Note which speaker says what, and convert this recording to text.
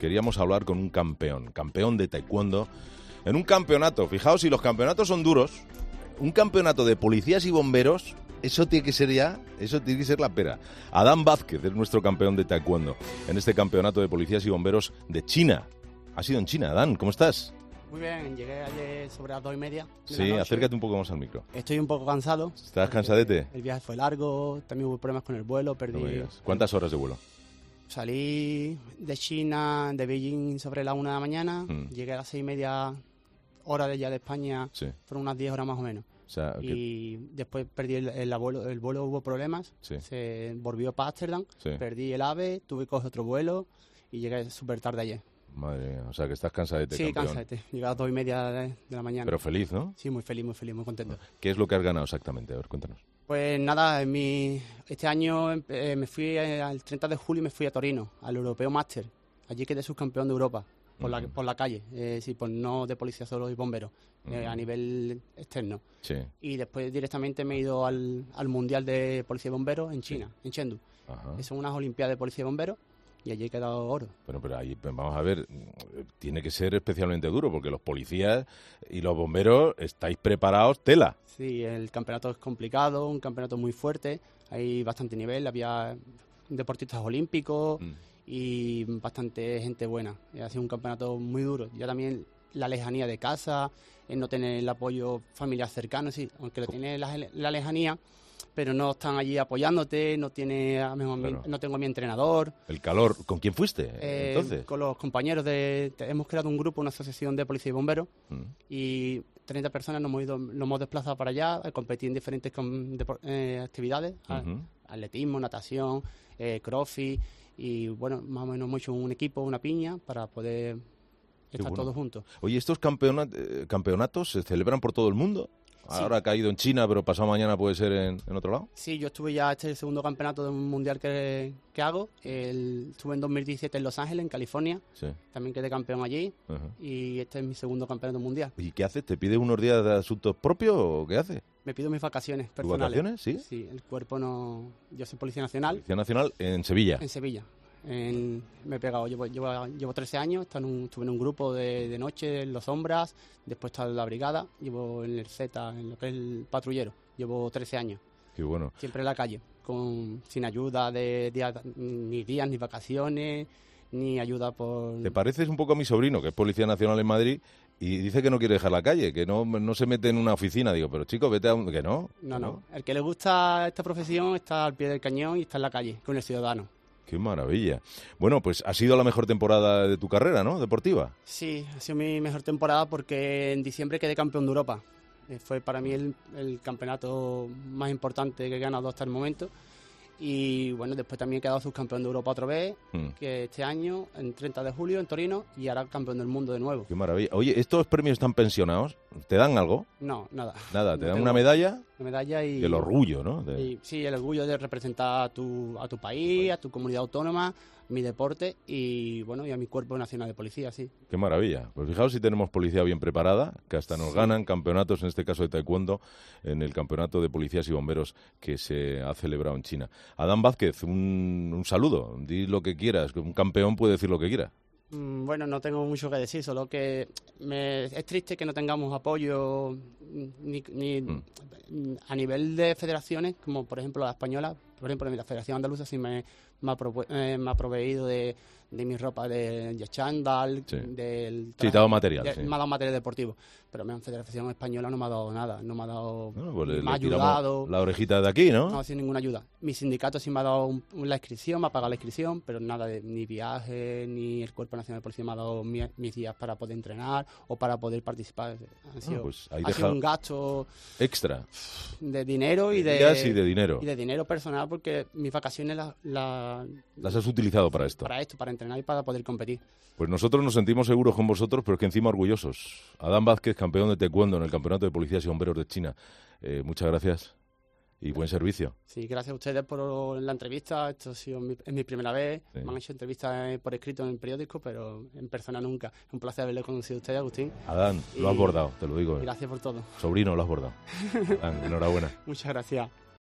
Speaker 1: queríamos hablar con un campeón de taekwondo, en un campeonato. Fijaos, si los campeonatos son duros, un campeonato de policías y bomberos, eso tiene que ser la pera. Adán Vázquez es nuestro campeón de taekwondo en este campeonato de policías y bomberos de China. Ha sido en China. Adán, ¿cómo estás?
Speaker 2: Muy bien, llegué ayer sobre las 2:30.
Speaker 1: Sí, acércate un poco más al micro.
Speaker 2: Estoy un poco cansado.
Speaker 1: ¿Estás cansadete?
Speaker 2: El viaje fue largo, también hubo problemas con el vuelo, perdí...
Speaker 1: ¿Cuántas horas de vuelo?
Speaker 2: Salí de China, de Beijing sobre la 1 de la mañana, llegué a las 6:30 horas de España,
Speaker 1: sí.
Speaker 2: Fueron unas 10 horas más o menos.
Speaker 1: O sea,
Speaker 2: y después perdí el vuelo hubo problemas,
Speaker 1: sí.
Speaker 2: Se volvió para Ámsterdam,
Speaker 1: sí.
Speaker 2: Perdí el AVE, tuve que coger otro vuelo y llegué súper tarde ayer.
Speaker 1: Madre mía, o sea que estás cansadete,
Speaker 2: sí,
Speaker 1: campeón.
Speaker 2: cansadete. Llegué a las 2:30 de la mañana.
Speaker 1: Pero feliz, ¿no?
Speaker 2: Sí, muy feliz, muy contento.
Speaker 1: ¿Qué es lo que has ganado exactamente? A ver, cuéntanos.
Speaker 2: Pues nada, este año me fui al 30 de julio, me fui a Torino, al Europeo Master. Allí quedé subcampeón de Europa, por la calle, no de policía solo y bomberos, a nivel externo.
Speaker 1: Sí.
Speaker 2: Y después directamente me he ido al Mundial de Policía y Bomberos en China, en Chengdu. Ajá. Son unas Olimpiadas de Policía y Bomberos. Y allí he quedado oro. Pero
Speaker 1: ahí, vamos a ver, tiene que ser especialmente duro, porque los policías y los bomberos estáis preparados, tela.
Speaker 2: Sí, el campeonato es complicado, un campeonato muy fuerte, hay bastante nivel, había deportistas olímpicos y bastante gente buena. Ha sido un campeonato muy duro. Ya también la lejanía de casa, el no tener el apoyo familiar cercano, sí, aunque lo tiene la lejanía, pero no están allí apoyándote, no tengo a mi entrenador.
Speaker 1: El calor, ¿con quién fuiste entonces?
Speaker 2: Con los compañeros hemos creado un grupo, una asociación de policía y bomberos, y 30 personas nos hemos desplazado para allá a competir en diferentes actividades, atletismo, natación, crossfit, y bueno, más o menos hemos hecho un equipo, una piña, para poder estar todos juntos.
Speaker 1: Oye, ¿estos campeonatos se celebran por todo el mundo? Ahora ha caído en China, pero pasado mañana puede ser en otro lado.
Speaker 2: Sí, yo estuve ya, el segundo campeonato mundial que hago. Estuve en 2017 en Los Ángeles, en California. Sí. También quedé campeón allí. Y este es mi segundo campeonato mundial.
Speaker 1: ¿Y qué haces? ¿Te pides unos días de asuntos propios o qué haces?
Speaker 2: Me pido mis vacaciones personales.
Speaker 1: ¿Tus vacaciones? Sí.
Speaker 2: Sí, el cuerpo no... Yo soy Policía Nacional.
Speaker 1: Policía Nacional en Sevilla.
Speaker 2: En Sevilla. Me he pegado, llevo 13 años, estuve en un grupo de noche en Los Sombras, después estaba en la brigada, llevo en el Z, en lo que es el patrullero, llevo 13 años.
Speaker 1: Qué bueno.
Speaker 2: Siempre en la calle, sin ayuda ni días, ni vacaciones, ni ayuda por...
Speaker 1: Te pareces un poco a mi sobrino, que es Policía Nacional en Madrid, y dice que no quiere dejar la calle, que no se mete en una oficina. Digo, pero chico, vete a... que no.
Speaker 2: No. El que le gusta esta profesión está al pie del cañón y está en la calle, con el ciudadano.
Speaker 1: ¡Qué maravilla! Bueno, pues ha sido la mejor temporada de tu carrera, ¿no? Deportiva.
Speaker 2: Sí, ha sido mi mejor temporada porque en diciembre quedé campeón de Europa. Fue para mí el campeonato más importante que he ganado hasta el momento. Y bueno, después también he quedado subcampeón de Europa otra vez, que este año, en 30 de julio, en Torino, y ahora campeón del mundo de nuevo.
Speaker 1: ¡Qué maravilla! Oye, ¿estos premios están pensionados? ¿Te dan algo?
Speaker 2: No, nada.
Speaker 1: ¿Nada? ¿Te dan una medalla?
Speaker 2: Una medalla y...
Speaker 1: El orgullo, ¿no?
Speaker 2: Sí, el orgullo de representar a tu país, a tu comunidad autónoma, mi deporte y bueno, y a mi cuerpo nacional de policía, sí.
Speaker 1: ¡Qué maravilla! Pues fijaos si tenemos policía bien preparada, que hasta nos ganan campeonatos, en este caso de taekwondo, en el campeonato de policías y bomberos que se ha celebrado en China. Adán Vázquez, un saludo, di lo que quieras, un campeón puede decir lo que quiera.
Speaker 2: Bueno, no tengo mucho que decir, solo que es triste que no tengamos apoyo ni a nivel de federaciones, como por ejemplo la española. Por ejemplo, la Federación Andaluza sí me ha proveído de mi ropa de chándal, del traje,
Speaker 1: te ha dado material.
Speaker 2: Me ha dado material deportivo, pero la Federación Española no me ha dado nada, no me ha dado...
Speaker 1: Pues
Speaker 2: me ha ayudado.
Speaker 1: La orejita de aquí, ¿no?
Speaker 2: No, sin ninguna ayuda. Mi sindicato sí me ha dado la inscripción, me ha pagado la inscripción, pero nada ni viaje, ni el Cuerpo Nacional de Policía me ha dado mis días para poder entrenar o para poder participar. Ha sido un gasto...
Speaker 1: extra.
Speaker 2: De dinero y
Speaker 1: de dinero.
Speaker 2: Y de dinero personal, porque mis vacaciones
Speaker 1: las has utilizado para esto.
Speaker 2: Para entrenar y para poder competir.
Speaker 1: Pues nosotros nos sentimos seguros con vosotros, pero es que encima orgullosos. Adán Vázquez, campeón de taekwondo en el Campeonato de Policías y Bomberos de China. Muchas gracias y buen servicio.
Speaker 2: Sí, gracias a ustedes por la entrevista. Esto ha sido mi primera vez.
Speaker 1: Sí.
Speaker 2: Me han hecho entrevistas por escrito en periódicos, pero en persona nunca. Es un placer haberle conocido a usted, Agustín.
Speaker 1: Adán, lo has bordado, te lo digo.
Speaker 2: Gracias por todo.
Speaker 1: Sobrino, lo has bordado. Adán, enhorabuena.
Speaker 2: Muchas gracias.